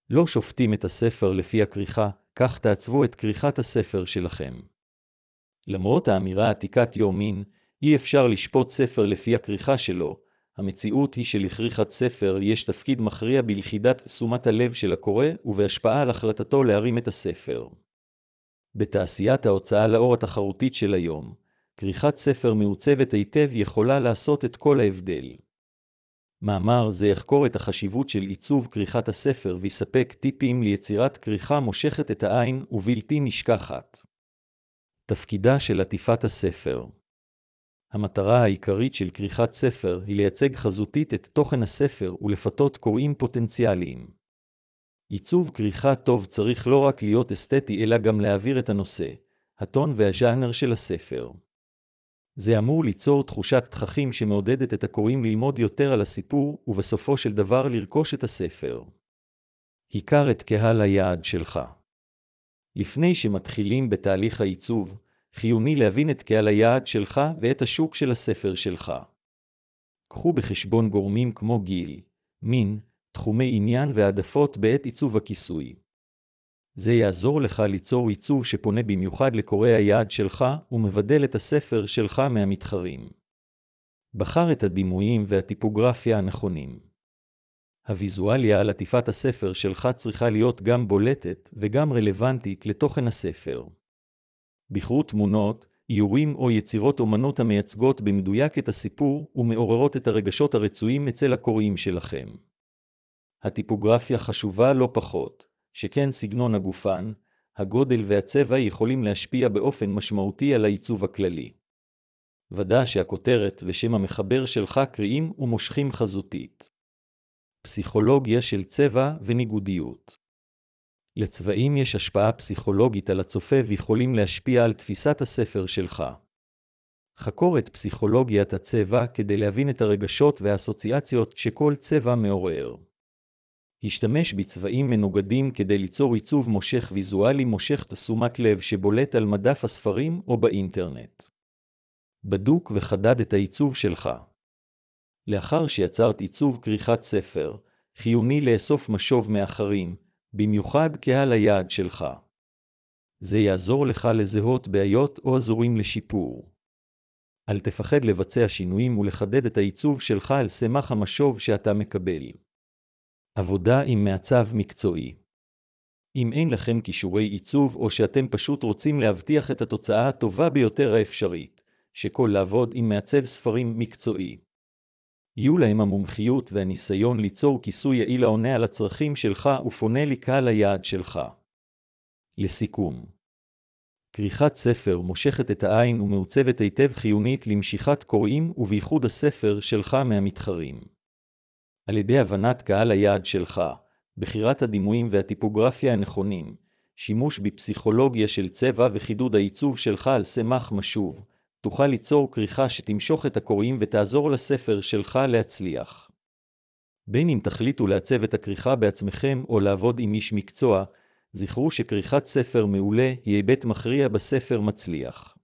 לא שופטים את הספר לפי הכריכה, כך תעצבו את כריכת הספר שלכם. למרות האמירה עתיקת יומין, אי אפשר לשפוט ספר לפי הכריכה שלו, המציאות היא שלכריכת ספר יש תפקיד מכריע בלכידת תשומת הלב של הקורא ובהשפעה על החלטתו להרים את הספר. בתעשיית ההוצאה לאור התחרותית של היום, כריכת ספר מעוצבת היטב יכולה לעשות את כל ההבדל. מאמר זה יחקור את החשיבות של עיצוב כריכת הספר ויספק טיפים ליצירת כריכה מושכת את העין ובלתי נשכחת. תפקידה של עטיפת הספר. המטרה העיקרית של כריכת ספר היא לייצג חזותית את תוכן הספר ולפתות קוראים פוטנציאליים. עיצוב כריכה טוב צריך לא רק להיות אסתטי אלא גם להעביר את הנושא, הטון והז'אנר של הספר. זה אמור ליצור תחושת תככים שמעודדת את הקוראים ללמוד יותר על הסיפור ובסופו של דבר לרכוש את הספר. הכר את קהל היעד שלך. לפני שמתחילים בתהליך העיצוב, חיוני להבין את קהל היעד שלך ואת השוק של הספר שלך. קחו בחשבון גורמים כמו גיל, מין, תחומי עניין והעדפות בעת עיצוב הכיסוי. זה יעזור לך ליצור עיצוב שפונה במיוחד לקוראי היעד שלך ומבדל את הספר שלך מהמתחרים. בחר את הדימויים והטיפוגרפיה הנכונים. הוויזואליה על עטיפת הספר שלך צריכה להיות גם בולטת וגם רלוונטית לתוכן הספר. בחרו תמונות, איורים או יצירות אומנות המייצגות במדויק את הסיפור ומעוררות את הרגשות הרצויים אצל הקוראים שלכם. הטיפוגרפיה חשובה לא פחות, שכן סגנון הגופן, הגודל והצבע יכולים להשפיע באופן משמעותי על העיצוב הכללי. ודא שהכותרת ושם המחבר שלך קריאים ומושכים חזותית. פסיכולוגיה של צבע וניגודיות. לצבעים יש השפעה פסיכולוגית על הצופה ויכולים להשפיע על תפיסת הספר שלך. חקור את פסיכולוגיית הצבע כדי להבין את הרגשות והאסוציאציות שכל צבע מעורר. השתמש בצבעים מנוגדים כדי ליצור עיצוב מושך ויזואלי מושך תשומת לב שבולט על מדף הספרים או באינטרנט. בדוק וחדד את העיצוב שלך. לאחר שיצרת עיצוב כריכת ספר, חיוני לאסוף משוב מאחרים, במיוחד קהל היעד שלך. זה יעזור לך לזהות בעיות או אזורים לשיפור. אל תפחד לבצע שינויים ולחדד את העיצוב שלך על סמך המשוב שאתה מקבל. עבודה עם מעצב מקצועי. אם אין לכם כישורי עיצוב או שאתם פשוט רוצים להבטיח את התוצאה הטובה ביותר האפשרית, שכל לעבוד עם מעצב ספרים מקצועי. יהיו להם המומחיות והניסיון ליצור כיסוי יעיל העונה על הצרכים שלך ופונה לקהל היעד שלך. לסיכום. כריכת ספר מושכת את העין ומעוצבת היטב חיונית למשיכת קוראים ובייחוד הספר שלך מהמתחרים. על ידי הבנת קהל היעד שלך, בחירת הדימויים והטיפוגרפיה הנכונים, שימוש בפסיכולוגיה של צבע וחידוד העיצוב שלך על סמך משוב, תוכל ליצור כריכה שתמשוך את הקוראים ותעזור לספר שלך להצליח. בין אם תחליטו לעצב את הכריכה בעצמכם או לעבוד עם איש מקצוע, זכרו שכריכת ספר מעולה היא היבט מכריע בספר מצליח.